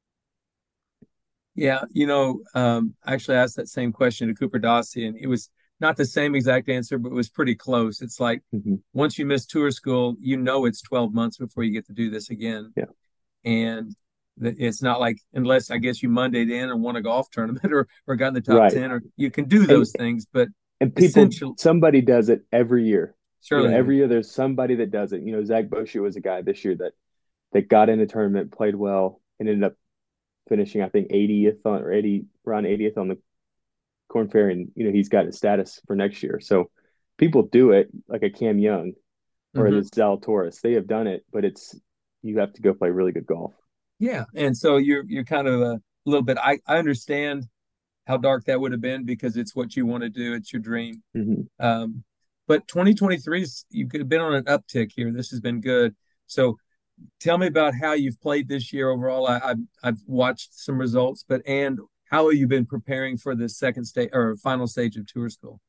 Yeah, you know, um, I actually asked that same question to Cooper Dossie, and it was not the same exact answer, but it was pretty close. It's like Mm-hmm. once you miss tour school, you know it's twelve months before you get to do this again. Yeah. And the, it's not like, unless I guess you Mondayed in and won a golf tournament or, or got in the top Right. ten, or you can do And those things, but and people, essentially, somebody does it every year. You know, surely, every year there's somebody that does it. You know, Zach Boshu was a guy this year that that got in a tournament, played well, and ended up finishing, I think, eightieth on or eighty around eightieth on the Corn Ferry, and you know he's got his status for next year. So people do it, like a Cam Young or mhm. the Zalatoris. They have done it, but it's you have to go play really good golf. Yeah. And so you're you're kind of a little bit, I, I understand how dark that would have been because it's what you want to do. It's your dream. Mm-hmm. Um, but twenty twenty-three is, you've been on an uptick here. This has been good. So tell me about how you've played this year overall. I, I've I've watched some results, but and how have you been preparing for the second stage or final stage of tour school?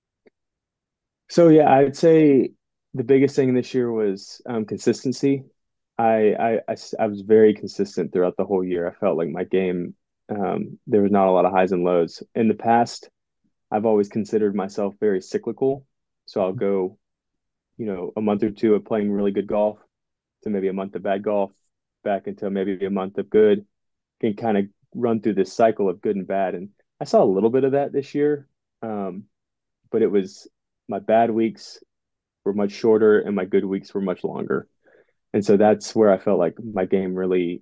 So yeah, I'd say the biggest thing this year was um, consistency. I, I, I s- I was very consistent throughout the whole year. I felt like my game, um, there was not a lot of highs and lows. In the past, I've always considered myself very cyclical. So I'll go, you know, a month or two of playing really good golf to maybe a month of bad golf, back into maybe a month of good, can kind of run through this cycle of good and bad. And I saw a little bit of that this year, um, but it was my bad weeks were much shorter and my good weeks were much longer. And so that's where I felt like my game really,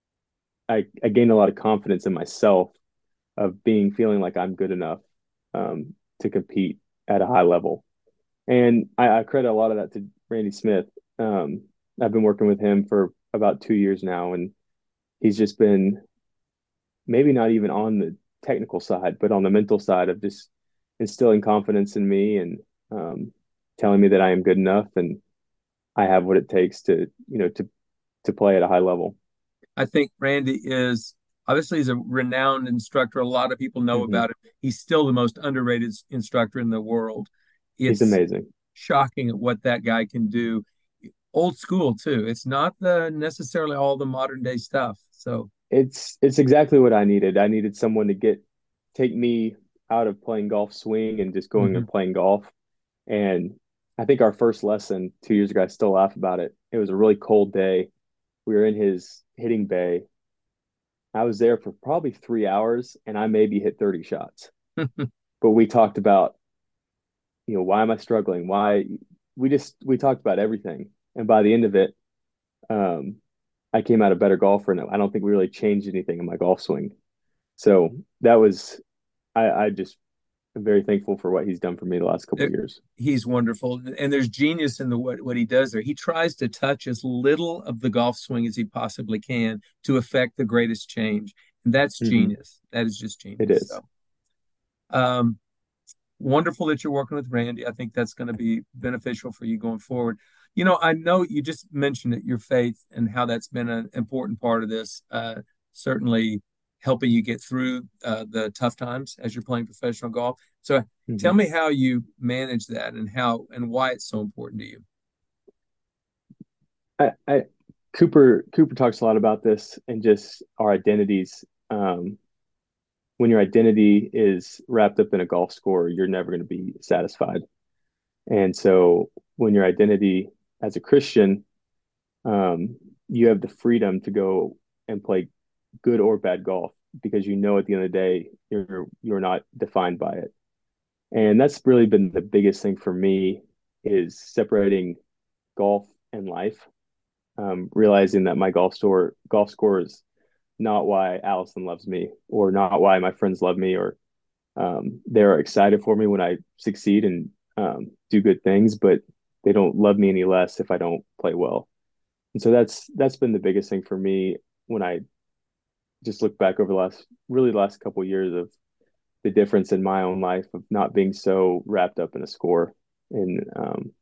I, I gained a lot of confidence in myself of being feeling like I'm good enough um, to compete at a high level. And I, I credit a lot of that to Randy Smith. Um, I've been working with him for about two years now, and he's just been maybe not even on the technical side, but on the mental side of just instilling confidence in me and um, telling me that I am good enough and I have what it takes to, you know, to to play at a high level. I think Randy is obviously he's a renowned instructor. A lot of people know Mm-hmm. about him. He's still the most underrated instructor in the world. He's It's amazing. shocking at what that guy can do. Old school too. It's not the necessarily all the modern day stuff. So It's it's exactly what I needed. I needed someone to get take me out of playing golf swing and just going mhm. and playing golf. And I think our first lesson two years ago, I still laugh about it. It was a really cold day. We were in his hitting bay. I was there for probably three hours and I maybe hit thirty shots. But we talked about, you know, why am I struggling? Why we just we talked about everything. And by the end of it, um, I came out a better golfer and I don't think we really changed anything in my golf swing. So that was I, I just am very thankful for what he's done for me the last couple of It- years. he's wonderful, and there's genius in the what, what he does there. He tries to touch as little of the golf swing as he possibly can to affect the greatest change, and that's Mm-hmm. genius. That is just It genius. is. So, um, wonderful that you're working with Randy. I think that's going to be beneficial for you going forward. You know, I know you just mentioned it, your faith and how that's been an important part of this. Uh, certainly helping you get through uh, the tough times as you're playing professional golf. So, tell Mm-hmm. me how you manage that and how and why it's so important to you. I, I Cooper Cooper talks a lot about this and just our identities. Um, when your identity is wrapped up in a golf score, you're never going to be satisfied. And so when your identity as a Christian, um, you have the freedom to go and play good or bad golf because you know at the end of the day you're you're not defined by it. And that's really been the biggest thing for me is separating golf and life. Um, realizing that my golf store golf score is not why Allison loves me, or not why my friends love me, or um, they're excited for me when I succeed and um, do good things, but they don't love me any less if I don't play well. And so that's that's been the biggest thing for me when I just look back over the last really the last couple of years of the difference in my own life of not being so wrapped up in a score and um,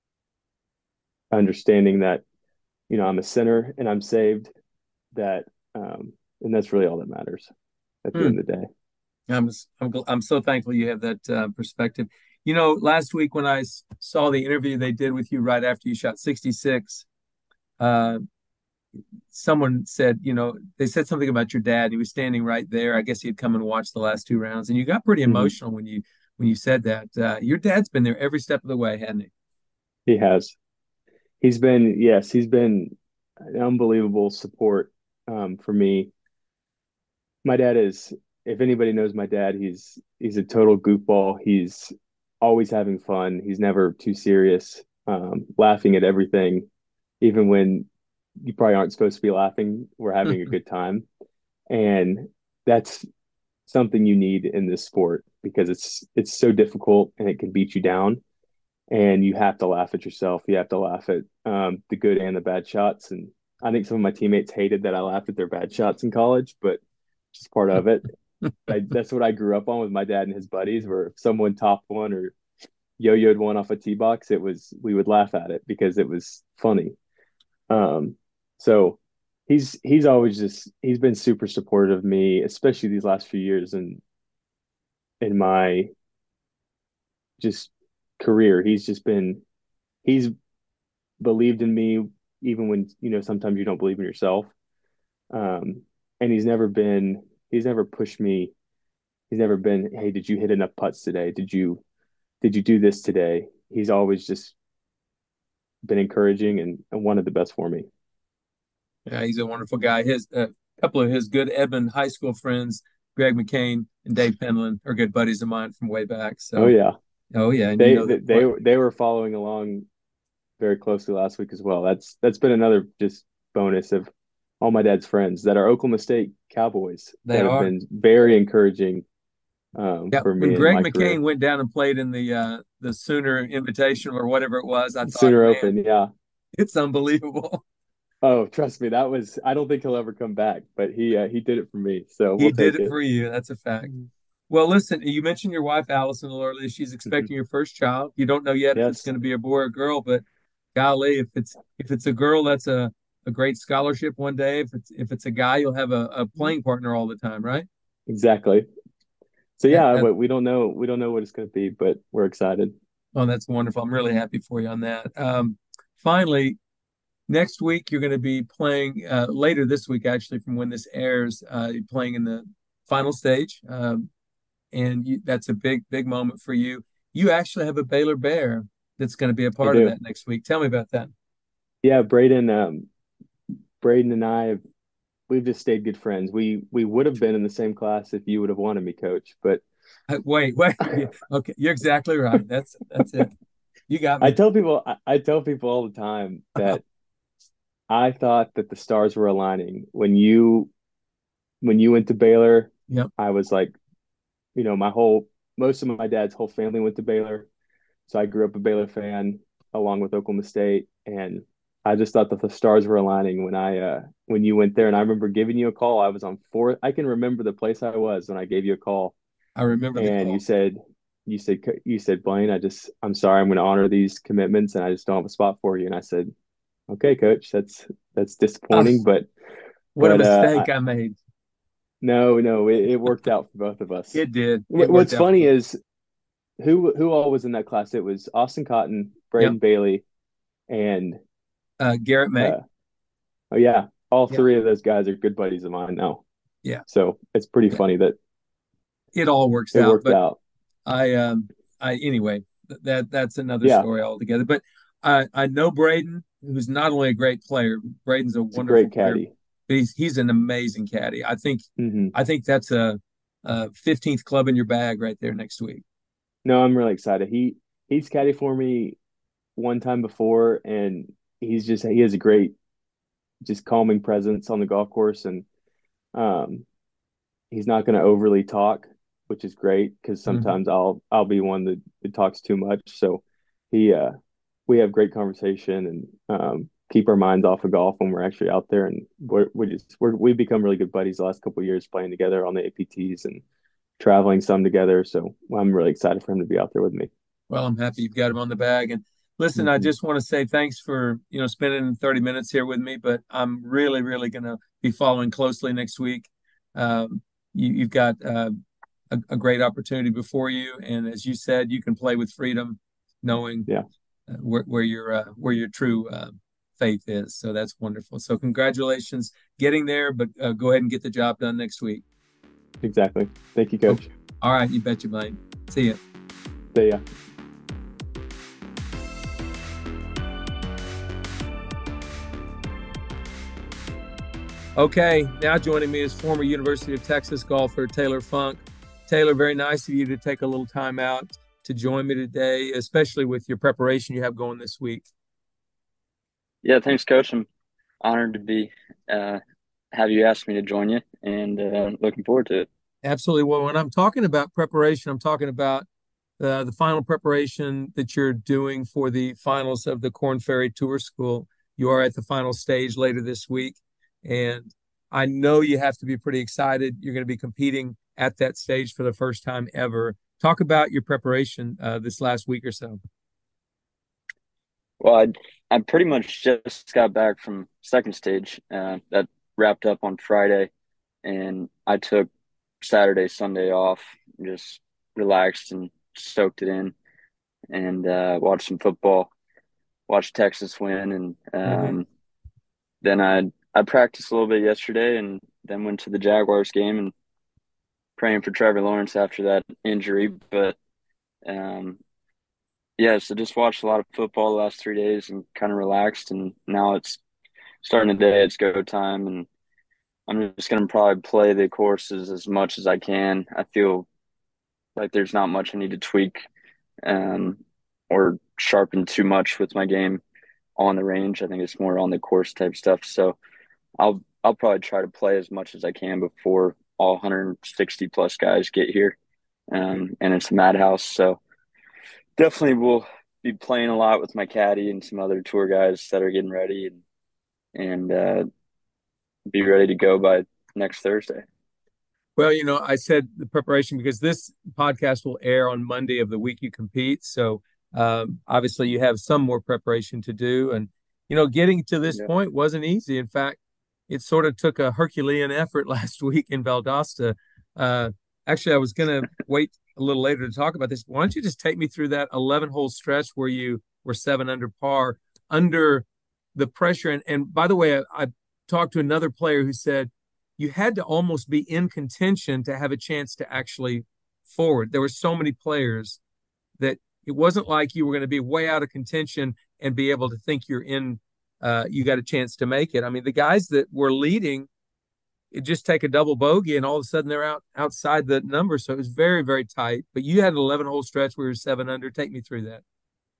understanding that you know I'm a sinner and I'm saved. That um, and that's really all that matters at the Hmm. end of the day. I'm I'm I'm so thankful you have that uh, perspective. You know, last week when I s- saw the interview they did with you right after you shot sixty-six, uh, someone said, you know, they said something about your dad. He was standing right there. I guess he had come and watched the last two rounds, and you got pretty Mm-hmm. emotional when you when you said that. Uh, your dad's been there every step of the way, hadn't he? He has. He's been yes, he's been an unbelievable support um, for me. My dad is, if anybody knows my dad, he's he's a total goofball. He's always having fun. He's never too serious, um, laughing at everything, even when you probably aren't supposed to be laughing. We're having a good time, and that's something you need in this sport because it's it's so difficult and it can beat you down, and you have to laugh at yourself. You have to laugh at um, the good and the bad shots. And I think some of my teammates hated that I laughed at their bad shots in college, but just part of it. I, that's what I grew up on with my dad and his buddies. Where if someone topped one or yo-yoed one off a tee box, it was we would laugh at it because it was funny. Um, so he's he's always just he's been super supportive of me, especially these last few years and in, in my just career. He's just been he's believed in me even when you know sometimes you don't believe in yourself. Um, and he's never been he's never pushed me. He's never been, hey, did you hit enough putts today? Did you did you do this today? He's always just been encouraging and, and one of the best for me. Yeah, he's a wonderful guy. His a uh, couple of his good Edmond high school friends, Greg McCain and Dave Penland, are good buddies of mine from way back. Oh So, yeah, oh yeah, and you they know they that they, quite. they were following along very closely last week as well. That's that's been another just bonus of all my dad's friends that are Oklahoma State Cowboys They that have are. been very encouraging um, Yeah, for when me in Greg my McCain career. went down and played in the uh the Sooner Invitation or whatever it was, I thought, Sooner man, Open, yeah. it's unbelievable. Oh, trust me, that was. I don't think he'll ever come back, but he uh, he did it for me, so He we'll did take it it. for you. That's a fact. Well, listen, you mentioned your wife Allison a little earlier. She's Mhm. expecting your first child. You don't know yet if it's Yes, going to be a boy or girl, but golly, if it's if it's a girl, that's a a great scholarship one day. If it's if it's a guy, you'll have a, a playing partner all the time, right? exactly. So That, yeah, that, but we don't know we don't know what it's going to be, but we're excited. oh, that's wonderful. I'm really happy for you on that. Um, finally, next week you're going to be playing uh, later this week, actually, from when this airs. Uh, you're playing in the final stage, um, and you, that's a big big moment for you. You actually have a Baylor Bear that's going to be a I part of do. that next week. Tell me about that. Yeah, Braden, um, Braden and I, we've just stayed good friends. We we would have been in the same class if you would have wanted me, coach. But Uh, wait, wait. Yeah, okay, you're exactly right. That's that's it. You got I me. tell people I, I tell people all the time that I thought that the stars were aligning when you when you went to Baylor. Yep, I was like, you know, my whole most of my dad's whole family went to Baylor. So I grew up a Baylor fan along with Oklahoma State, and I just thought that the stars were aligning when I uh, when you went there. And I remember giving you a call. I was on fourth. I can remember the place I was when I gave you a call, I remember the and you call. said you said you said Blaine, I just I'm sorry, I'm going to honor these commitments, and I just don't have a spot for you. And I said, okay, coach, that's that's Oh, disappointing, but what a but uh, I, mistake I made. no, no, it, it worked out for both of us. It did. It worked What's out for funny both. is who who all was in that class? It was Austin Cotton, Yep. Braden Bailey, and Uh, Garrett May. uh, oh yeah, all Yeah. three of those guys are good buddies of mine now. Yeah. So it's pretty Yeah. funny that It all works it out. worked But out. I, um, I anyway, that that's another Yeah, story altogether. But I I know Braden, who's not only a great player. Braden's a it's a wonderful great player, caddy. but he's he's an amazing caddy. I think Hmm. I think that's a, a fifteenth club in your bag right there next week. No, I'm really excited. He he's caddy for me one time before, and he's just he has a great, just calming presence on the golf course, and um, he's not going to overly talk, which is great because Mhm. sometimes I'll I'll be one that, that talks too much. So he uh, we have great conversation and um, keep our minds off of golf when we're actually out there, and we're we just we're we've become really good buddies the last couple of years playing together on the A P Ts and traveling some together. So I'm really excited for him to be out there with me. Well, I'm happy you've got him on the bag. And listen, I Mm-hmm. just want to say thanks for, you know, spending thirty minutes here with me, but I'm really, really going to be following closely next week. Um, you, you've got uh, a, a great opportunity before you. And as you said, you can play with freedom, knowing Yeah, uh, where, where your uh, where your true uh, faith is. So that's wonderful. So congratulations getting there, but uh, go ahead and get the job done next week. exactly. Thank you, Okay. Coach. All right. You bet you might. See you. See ya. Okay, now joining me is former University of Texas golfer Taylor Funk. Taylor, very nice of you to take a little time out to join me today, especially with your preparation you have going this week. Yeah, thanks, Coach. I'm honored to be uh, have you asked me to join you, and uh, looking forward to it. Absolutely. Well, when I'm talking about preparation, I'm talking about uh, the final preparation that you're doing for the finals of the Korn Ferry Tour School. You are at the final stage later this week, and I know you have to be pretty excited. You're going to be competing at that stage for the first time ever. Talk about your preparation uh, this last week or so. Well, I I pretty much just got back from second stage. Uh, that wrapped up on Friday, and I took Saturday, Sunday off, just relaxed and soaked it in, and uh, watched some football, watched Texas win, and Mm-hmm. um, then I I practiced a little bit yesterday, and then went to the Jaguars game and praying for Trevor Lawrence after that injury, but um, yeah, so just watched a lot of football the last three days and kind of relaxed, and now it's starting the day. It's go time, and I'm just gonna probably play the courses as much as I can. I feel like there's not much I need to tweak um, or sharpen too much with my game on the range. I think it's more on the course type stuff. So I'll I'll probably try to play as much as I can before all one hundred sixty plus guys get here, um, and it's a madhouse. So definitely will be playing a lot with my caddy and some other tour guys that are getting ready, and and uh, be ready to go by next Thursday. Well, you know, I said the preparation because this podcast will air on Monday of the week you compete. So um, obviously you have some more preparation to do. And, you know, getting to this Yeah. point wasn't easy. In fact, it sort of took a Herculean effort last week in Valdosta. Uh, actually, I was going to wait a little later to talk about this. Why don't you just take me through that eleven hole stretch where you were seven under par under the pressure? And, and by the way, I, I talked to another player who said, you had to almost be in contention to have a chance to actually forward. There were so many players that it wasn't like you were going to be way out of contention and be able to think you're in, uh, you got a chance to make it. I mean, the guys that were leading, it just take a double bogey and all of a sudden they're out outside the number. So it was very, very tight. But you had an eleven hole stretch where you were seven under. Take me through that.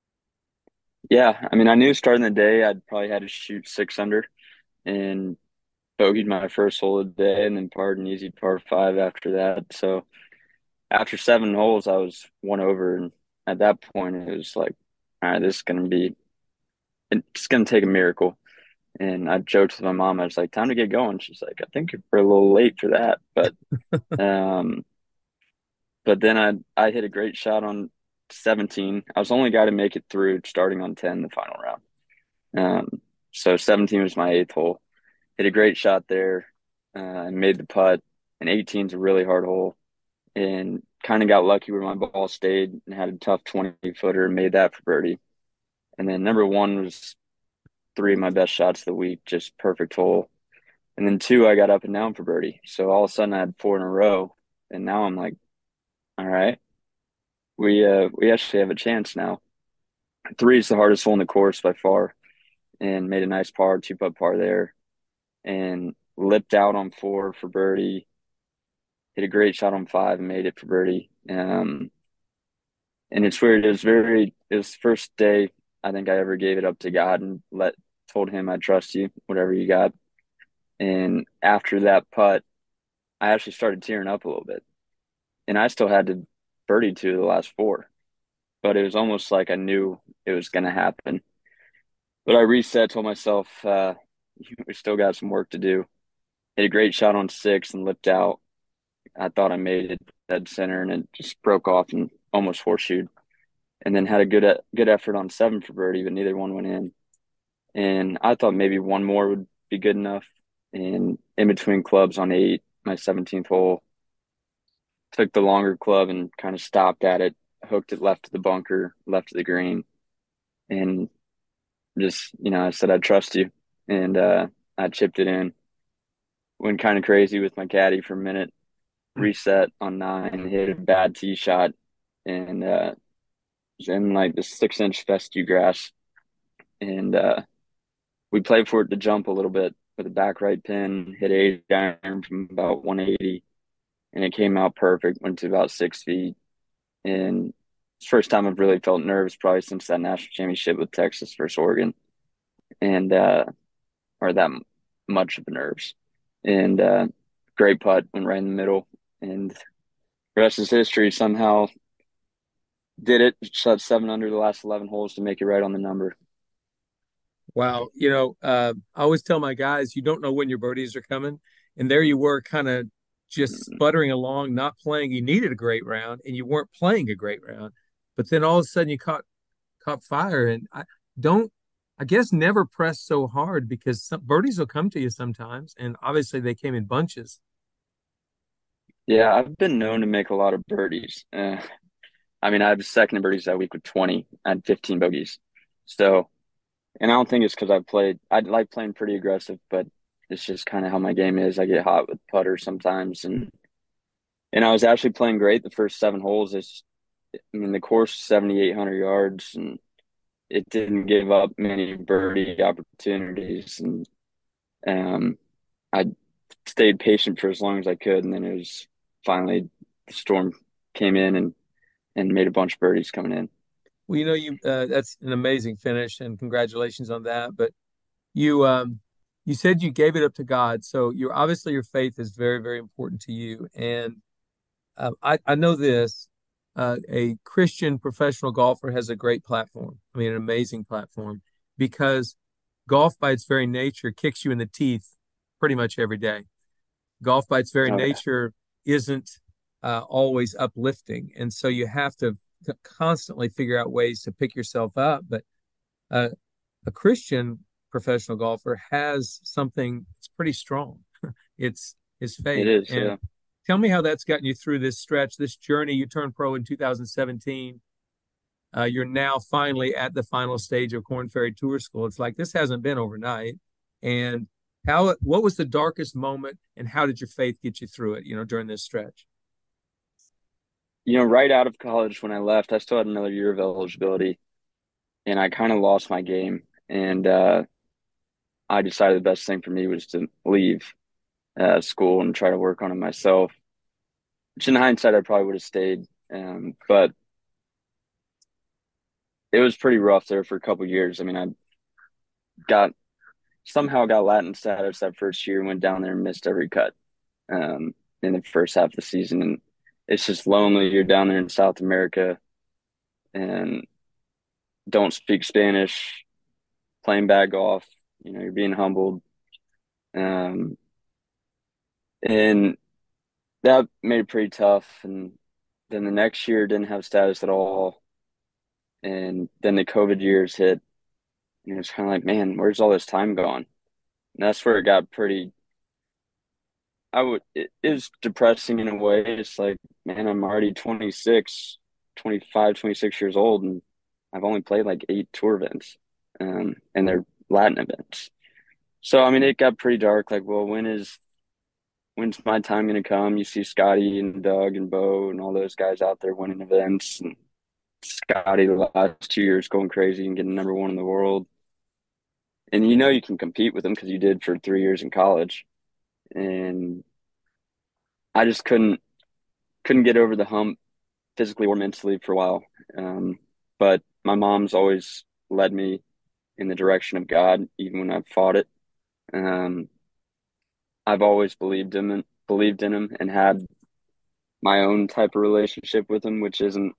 Yeah, I mean, I knew starting the day I'd probably had to shoot six under, and bogeyed my first hole of the day, and then parred an easy par five after that. So after seven holes, I was one over, and at that point, it was like, all right, this is gonna be, it's gonna take a miracle. And I joked with my mom, I was like, time to get going. She's like, I think you're a little late for that, but um, but then I I hit a great shot on seventeen. I was the only guy to make it through starting on ten the final round. Um, so seventeen was my eighth hole. Hit a great shot there, uh, and made the putt. And eighteen is a really hard hole, and kind of got lucky where my ball stayed and had a tough twenty footer and made that for birdie. And then number one was three of my best shots of the week, just perfect hole. And then two, I got up and down for birdie. So all of a sudden I had four in a row, and now I'm like, all right, we uh we actually have a chance now. Three is the hardest hole in the course by far, and made a nice par, two putt par there, and lipped out on four for birdie. Hit a great shot on five and made it for birdie. Um, and it's weird. It was very. It was the first day I think I ever gave it up to God and let told him I trust you, whatever you got. And after that putt, I actually started tearing up a little bit. And I still had to birdie two of the last four, but it was almost like I knew it was going to happen. But I reset, told myself, uh, we still got some work to do. Hit a great shot on six and lipped out. I thought I made it dead center, and it just broke off and almost horseshoed. And then had a good good effort on seven for birdie, but neither one went in. And I thought maybe one more would be good enough. And in between clubs on eight, my seventeenth hole, took the longer club and kind of stopped at it, hooked it left to the bunker, left to the green, and just, you know, I said, I trust you. And uh, I chipped it in. Went kind of crazy with my caddy for a minute, reset on nine, hit a bad tee shot, and uh, was in like the six inch fescue grass. And uh, we played for it to jump a little bit with a back right pin, hit eight iron from about one eighty, and it came out perfect, went to about six feet. And it's the first time I've really felt nerves probably since that national championship with Texas versus Oregon. And, uh, or that much of the nerves. And uh, great putt, went right in the middle. And the rest is history. Somehow did it, shot seven under the last eleven holes to make it right on the number. Wow. You know, uh, I always tell my guys, you don't know when your birdies are coming. And there you were kind of just sputtering along, not playing. You needed a great round and you weren't playing a great round. But then all of a sudden you caught caught fire. And I don't, I guess, never press so hard because some birdies will come to you sometimes. And obviously they came in bunches. Yeah, I've been known to make a lot of birdies. Uh, I mean, I was second in birdies that week with twenty. I had fifteen bogeys. So, and I don't think it's because I played, I like playing pretty aggressive, but it's just kind of how my game is. I get hot with putter sometimes. And, and I was actually playing great the first seven holes. It's, I mean, the course is seventy-eight hundred yards and it didn't give up many birdie opportunities. And um, I stayed patient for as long as I could. And then it was finally the storm came in and, and made a bunch of birdies coming in. Well, you know, you uh, that's an amazing finish and congratulations on that. But you um you said you gave it up to God. So you're obviously your faith is very, very important to you. And uh, I, I know this, uh, a Christian professional golfer has a great platform. I mean, an amazing platform because golf by its very nature kicks you in the teeth pretty much every day. Golf by its very Oh, yeah. nature isn't uh, always uplifting. And so you have to, to constantly figure out ways to pick yourself up. But uh, a Christian professional golfer has something that's pretty strong. It's his It faith. is, And yeah. tell me how that's gotten you through this stretch, this journey. You turned pro in two thousand seventeen. Uh, you're now finally at the final stage of Korn Ferry Tour School. It's like this hasn't been overnight. And how, what was the darkest moment and how did your faith get you through it, you know, during this stretch? You know, right out of college when I left, I still had another year of eligibility and I kind of lost my game. And uh, I decided the best thing for me was to leave uh, school and try to work on it myself, which in hindsight, I probably would have stayed. Um, but it was pretty rough there for a couple of years. I mean, I got somehow got Latin status that first year, went down there and missed every cut um, in the first half of the season. And it's just lonely. You're down there in South America and don't speak Spanish, playing bad golf. You know, you're being humbled. Um, and that made it pretty tough. And then the next year didn't have status at all. And then the COVID years hit. And it's kind of like, man, where's all this time gone? And that's where it got pretty, I would, it is depressing in a way. It's like, man, I'm already twenty-six, twenty-five, twenty-six years old, and I've only played like eight tour events, um, and they're Latin events. So, I mean, it got pretty dark. Like, well, when is, when's my time going to come? You see Scotty and Doug and Bo and all those guys out there winning events, and Scotty the last two years going crazy and getting number one in the world. And you know you can compete with them because you did for three years in college. And I just couldn't couldn't get over the hump physically or mentally for a while. Um, but my mom's always led me in the direction of God, even when I've fought it. Um, I've always believed him and believed in him and had my own type of relationship with him, which isn't,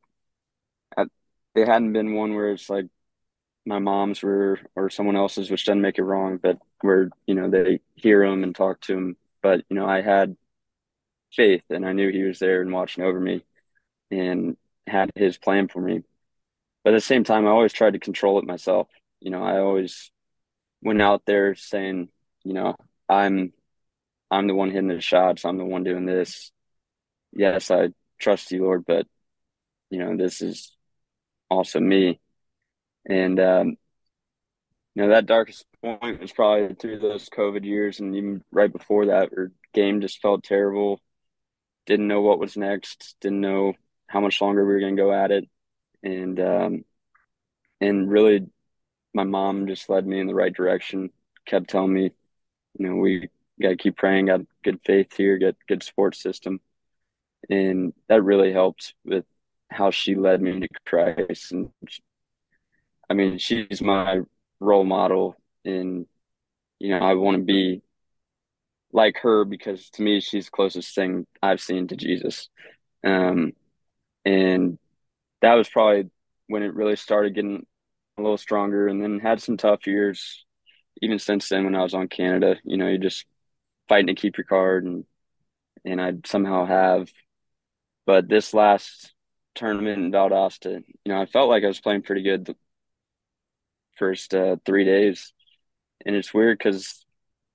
it hadn't been one where it's like my mom's were or someone else's, which doesn't make it wrong, but where, you know, they hear him and talk to him. But, you know, I had faith and I knew he was there and watching over me and had his plan for me. But at the same time, I always tried to control it myself. You know, I always went out there saying, you know, I'm I'm the one hitting the shots. I'm the one doing this. Yes, I trust you, Lord, but, you know, this is also me. And, um, you know, that darkest point was probably through those COVID years and even right before that, where game just felt terrible. Didn't know what was next. Didn't know how much longer we were going to go at it. And, um, and really my mom just led me in the right direction, kept telling me, you know, we got to keep praying, got good faith here, get good support system. And that really helped with how she led me to Christ. And she, I mean, she's my role model, and, you know, I want to be like her because to me, she's the closest thing I've seen to Jesus. Um, and that was probably when it really started getting a little stronger, and then had some tough years even since then when I was on Canada. You know, you're just fighting to keep your card, and and I somehow have. But this last tournament in Valdosta, you know, I felt like I was playing pretty good the first uh, three days. And it's weird because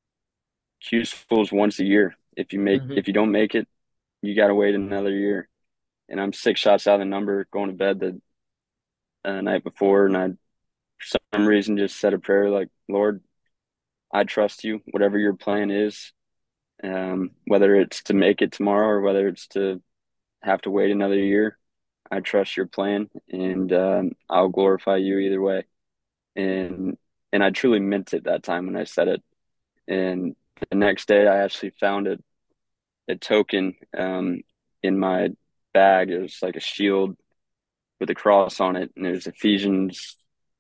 Q school's once a year. If you make, Mm-hmm. if you don't make it, you got to wait another year. And I'm six shots out of the number going to bed the uh, night before. And I, for some reason, just said a prayer like, Lord, I trust you, whatever your plan is, um, whether it's to make it tomorrow or whether it's to have to wait another year. I trust your plan, and um, I'll glorify you either way. And and I truly meant it that time when I said it. And the next day, I actually found a a token um, in my bag. It was like a shield with a cross on it, and it was Ephesians,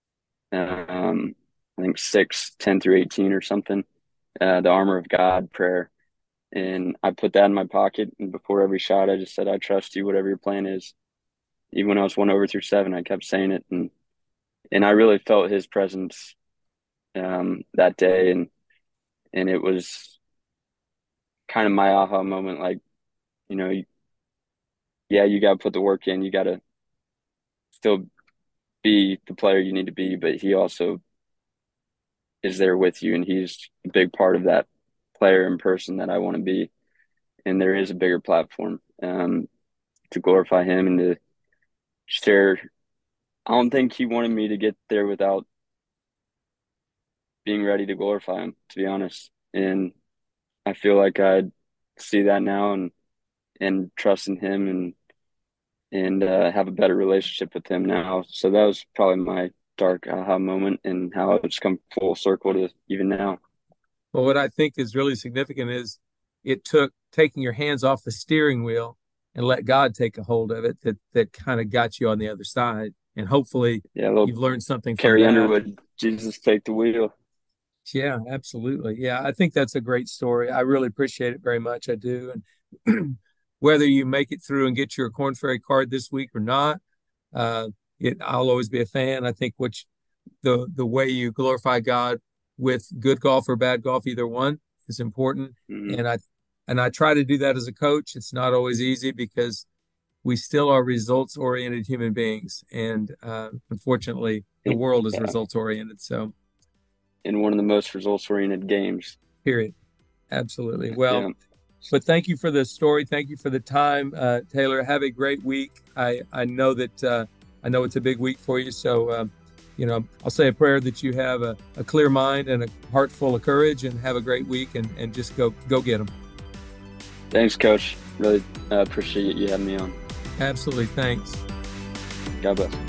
um, I think six, ten through eighteen or something. Uh, the armor of God prayer. And I put that in my pocket, and before every shot, I just said, I trust you, whatever your plan is. Even when I was one over through seven, I kept saying it. And and I really felt his presence um, that day. And and it was kind of my aha moment, like, you know, yeah, you got to put the work in. You got to still be the player you need to be, but he also is there with you, and he's a big part of that player and person that I want to be. And there is a bigger platform um, to glorify him and to share. I don't think he wanted me to get there without being ready to glorify him, to be honest. And I feel like I see that now, and and trust in him, and and uh, have a better relationship with him now. So that was probably my dark aha moment, and how it's come full circle to even now. Well, what I think is really significant is it took taking your hands off the steering wheel and let God take a hold of it that that kind of got you on the other side. And hopefully yeah, you've learned something from Carrie that. Underwood, Jesus take the wheel. Yeah, absolutely. Yeah, I think that's a great story. I really appreciate it very much. I do. And whether you make it through and get your Korn Ferry card this week or not, uh, it, I'll always be a fan. I think which the the way you glorify God with good golf or bad golf, either one is important. Mm-hmm. And I and I try to do that as a coach. It's not always easy because we still are results oriented human beings, and uh, unfortunately, the world is yeah. results oriented. So. In one of the most results-oriented games. Period. Absolutely. Well, yeah. But thank you for the story. Thank you for the time, uh, Taylor. Have a great week. I, I know that uh, I know it's a big week for you. So, uh, you know, I'll say a prayer that you have a, a clear mind and a heart full of courage, and have a great week, and, and just go go get them. Thanks, Coach. Really uh, appreciate you having me on. Absolutely. Thanks. God bless.